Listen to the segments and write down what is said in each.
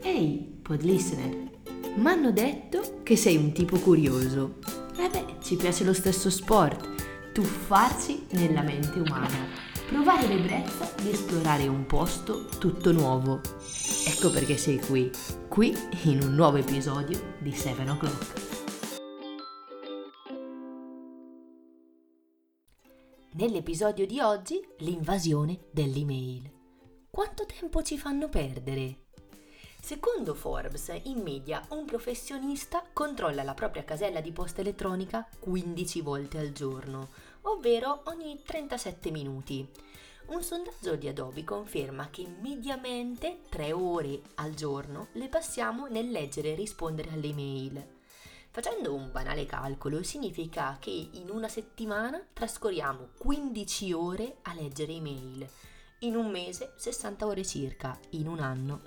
Ehi, pod listener, m'hanno detto che sei un tipo curioso. Ci piace lo stesso sport, tuffarsi nella mente umana, provare l'ebbrezza di esplorare un posto tutto nuovo. Ecco perché sei qui in un nuovo episodio di 7 O'Clock. Nell'episodio di oggi, l'invasione dell'email. Quanto tempo ci fanno perdere? Secondo Forbes, in media un professionista controlla la propria casella di posta elettronica 15 volte al giorno, ovvero ogni 37 minuti. Un sondaggio di Adobe conferma che mediamente 3 ore al giorno le passiamo nel leggere e rispondere alle email. Facendo un banale calcolo, significa che in una settimana trascorriamo 15 ore a leggere email. In un mese 60 ore circa, in un anno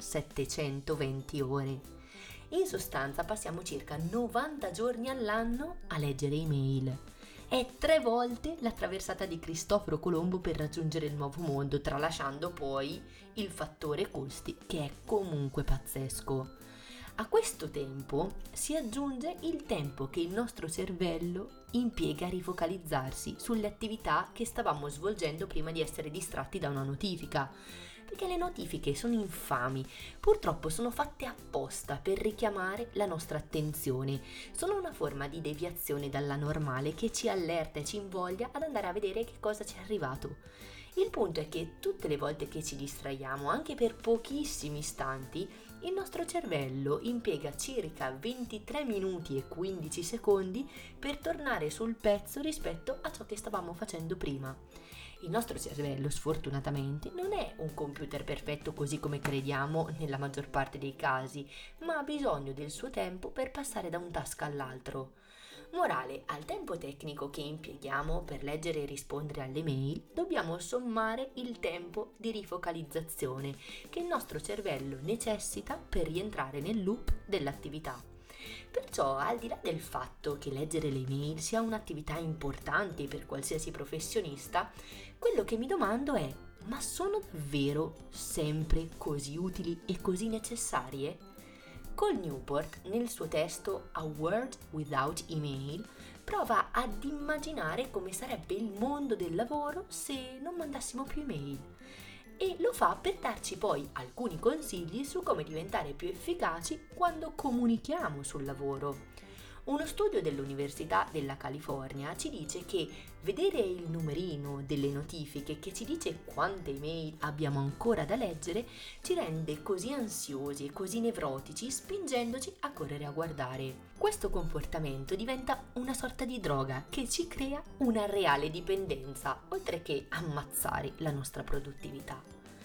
720 ore. In sostanza passiamo circa 90 giorni all'anno a leggere email. È 3 volte la traversata di Cristoforo Colombo per raggiungere il nuovo mondo, tralasciando poi il fattore costi che è comunque pazzesco. A questo tempo si aggiunge il tempo che il nostro cervello impiega a rifocalizzarsi sulle attività che stavamo svolgendo prima di essere distratti da una notifica. Perché le notifiche sono infami, purtroppo sono fatte apposta per richiamare la nostra attenzione. Sono una forma di deviazione dalla normale che ci allerta e ci invoglia ad andare a vedere che cosa ci è arrivato. Il punto è che tutte le volte che ci distraiamo, anche per pochissimi istanti, il nostro cervello impiega circa 23 minuti e 15 secondi per tornare sul pezzo rispetto a ciò che stavamo facendo prima. Il nostro cervello, sfortunatamente, non è un computer perfetto così come crediamo nella maggior parte dei casi, ma ha bisogno del suo tempo per passare da un task all'altro. Morale, al tempo tecnico che impieghiamo per leggere e rispondere alle mail, dobbiamo sommare il tempo di rifocalizzazione che il nostro cervello necessita per rientrare nel loop dell'attività. Perciò, al di là del fatto che leggere le mail sia un'attività importante per qualsiasi professionista, quello che mi domando è: ma sono davvero sempre così utili e così necessarie? Cole Newport, nel suo testo A World Without Email, prova ad immaginare come sarebbe il mondo del lavoro se non mandassimo più email. E lo fa per darci poi alcuni consigli su come diventare più efficaci quando comunichiamo sul lavoro. Uno studio dell'Università della California ci dice che vedere il numerino delle notifiche che ci dice quante email abbiamo ancora da leggere ci rende così ansiosi e così nevrotici, spingendoci a correre a guardare. Questo comportamento diventa una sorta di droga che ci crea una reale dipendenza, oltre che ammazzare la nostra produttività.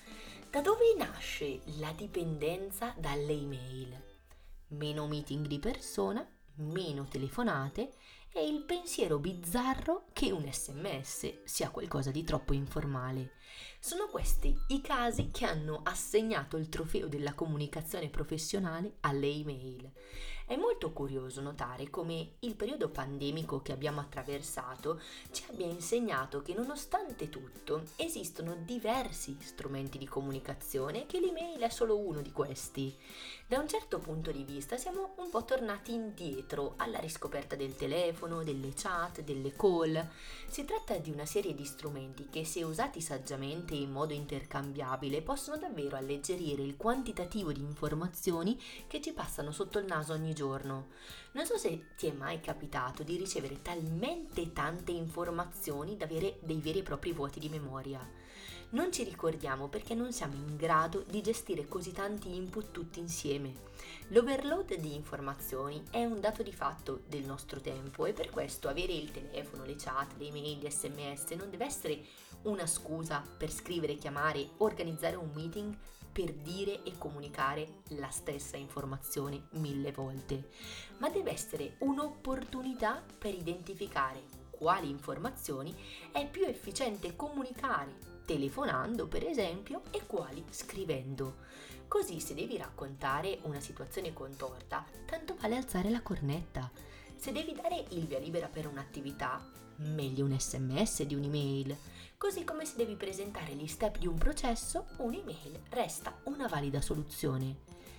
Da dove nasce la dipendenza dalle email? Meno meeting di persona, meno telefonate e il pensiero bizzarro che un SMS sia qualcosa di troppo informale. Sono questi i casi che hanno assegnato il trofeo della comunicazione professionale alle email. È molto curioso notare come il periodo pandemico che abbiamo attraversato ci abbia insegnato che nonostante tutto esistono diversi strumenti di comunicazione e che l'email è solo uno di questi. Da un certo punto di vista siamo un po' tornati indietro alla riscoperta del telefono, delle chat, delle call. Si tratta di una serie di strumenti che, se usati saggiamente e in modo intercambiabile, possono davvero alleggerire il quantitativo di informazioni che ci passano sotto il naso ogni giorno. Non so se ti è mai capitato di ricevere talmente tante informazioni da avere dei veri e propri vuoti di memoria. Non ci ricordiamo perché non siamo in grado di gestire così tanti input tutti insieme. L'overload di informazioni è un dato di fatto del nostro tempo e per questo avere il telefono, le chat, le email, gli SMS non deve essere una scusa per scrivere, chiamare, organizzare un meeting per dire e comunicare la stessa informazione 1000 volte, ma deve essere un'opportunità per identificare quali informazioni è più efficiente comunicare telefonando per esempio e quali scrivendo. Così, se devi raccontare una situazione contorta, tanto vale alzare la cornetta. Se devi dare il via libera per un'attività, meglio un SMS di un'email. Così come se devi presentare gli step di un processo, un'email resta una valida soluzione.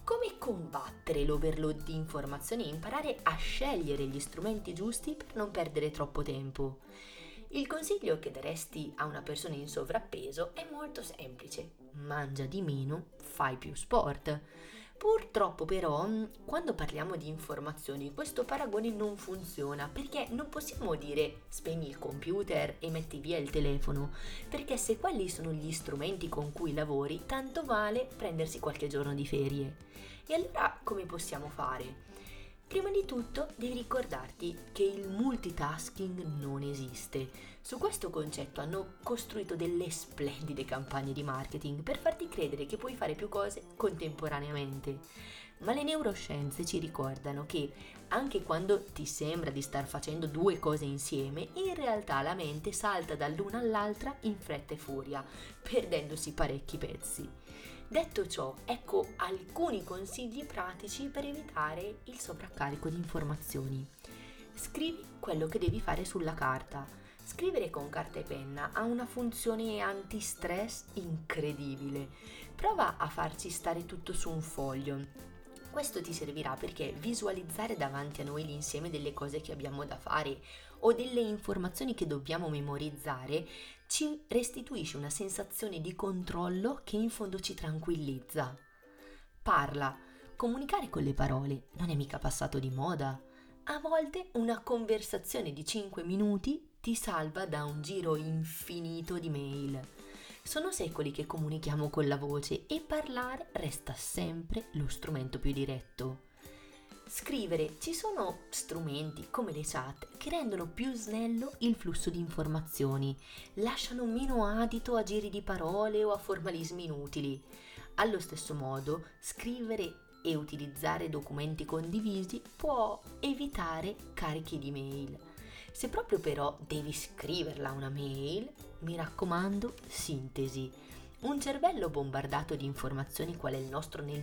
Come combattere l'overload di informazioni e imparare a scegliere gli strumenti giusti per non perdere troppo tempo? Il consiglio che daresti a una persona in sovrappeso è molto semplice: mangia di meno, fai più sport. Purtroppo però, quando parliamo di informazioni, questo paragone non funziona, perché non possiamo dire spegni il computer e metti via il telefono, perché se quelli sono gli strumenti con cui lavori, tanto vale prendersi qualche giorno di ferie. E allora come possiamo fare? Prima di tutto devi ricordarti che il multitasking non esiste. Su questo concetto hanno costruito delle splendide campagne di marketing per farti credere che puoi fare più cose contemporaneamente. Ma le neuroscienze ci ricordano che anche quando ti sembra di star facendo due cose insieme, in realtà la mente salta dall'una all'altra in fretta e furia, perdendosi parecchi pezzi. Detto ciò, ecco alcuni consigli pratici per evitare il sovraccarico di informazioni. Scrivi quello che devi fare sulla carta. Scrivere con carta e penna ha una funzione anti-stress incredibile. Prova a farci stare tutto su un foglio. Questo ti servirà perché visualizzare davanti a noi l'insieme delle cose che abbiamo da fare o delle informazioni che dobbiamo memorizzare ci restituisce una sensazione di controllo che in fondo ci tranquillizza. Parla. Comunicare con le parole non è mica passato di moda. A volte una conversazione di 5 minuti ti salva da un giro infinito di mail. Sono secoli che comunichiamo con la voce e parlare resta sempre lo strumento più diretto. Scrivere. Ci sono strumenti come le chat che rendono più snello il flusso di informazioni, lasciano meno adito a giri di parole o a formalismi inutili. Allo stesso modo, scrivere e utilizzare documenti condivisi può evitare carichi di mail. Se proprio però devi scriverla una mail, mi raccomando, sintesi. Un cervello bombardato di informazioni qual è il nostro nel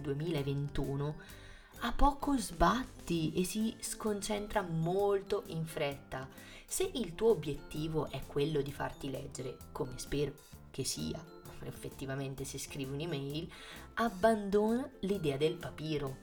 2021 a poco sbatti e si sconcentra molto in fretta. Se il tuo obiettivo è quello di farti leggere, come spero che sia, effettivamente se scrivi un'email, abbandona l'idea del papiro.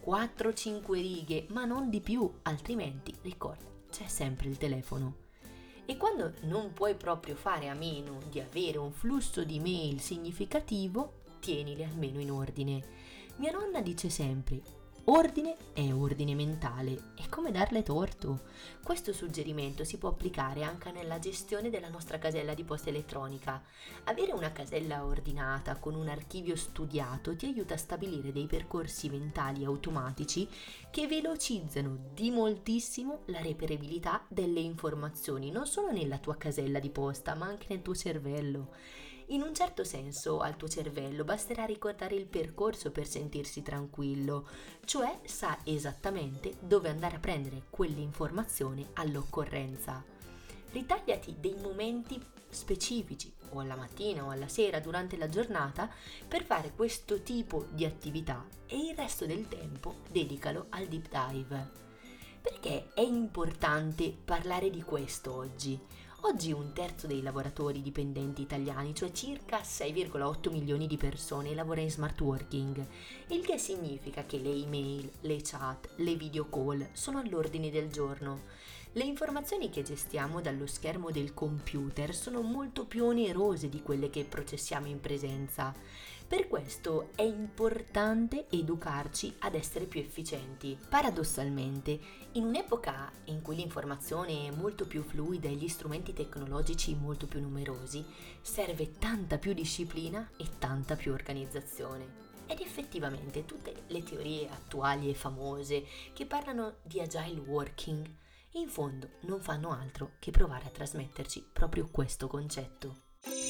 4-5 righe, ma non di più, altrimenti, ricorda, c'è sempre il telefono. E quando non puoi proprio fare a meno di avere un flusso di mail significativo, tienili almeno in ordine. Mia nonna dice sempre: ordine è ordine mentale, è come darle torto. Questo suggerimento si può applicare anche nella gestione della nostra casella di posta elettronica. Avere una casella ordinata con un archivio studiato ti aiuta a stabilire dei percorsi mentali automatici che velocizzano di moltissimo la reperibilità delle informazioni, non solo nella tua casella di posta, ma anche nel tuo cervello. In un certo senso al tuo cervello basterà ricordare il percorso per sentirsi tranquillo, cioè sa esattamente dove andare a prendere quell'informazione all'occorrenza. Ritagliati dei momenti specifici, o alla mattina o alla sera durante la giornata, per fare questo tipo di attività e il resto del tempo dedicalo al deep dive. Perché è importante parlare di questo oggi? Oggi 1/3 dei lavoratori dipendenti italiani, cioè circa 6,8 milioni di persone, lavora in smart working, il che significa che le email, le chat, le video call sono all'ordine del giorno. Le informazioni che gestiamo dallo schermo del computer sono molto più onerose di quelle che processiamo in presenza. Per questo è importante educarci ad essere più efficienti. Paradossalmente, in un'epoca in cui l'informazione è molto più fluida e gli strumenti tecnologici molto più numerosi, serve tanta più disciplina e tanta più organizzazione. Ed effettivamente tutte le teorie attuali e famose che parlano di agile working, in fondo non fanno altro che provare a trasmetterci proprio questo concetto.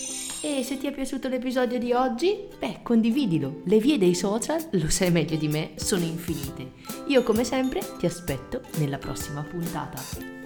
E se ti è piaciuto l'episodio di oggi, condividilo. Le vie dei social, lo sai meglio di me, sono infinite. Io come sempre ti aspetto nella prossima puntata.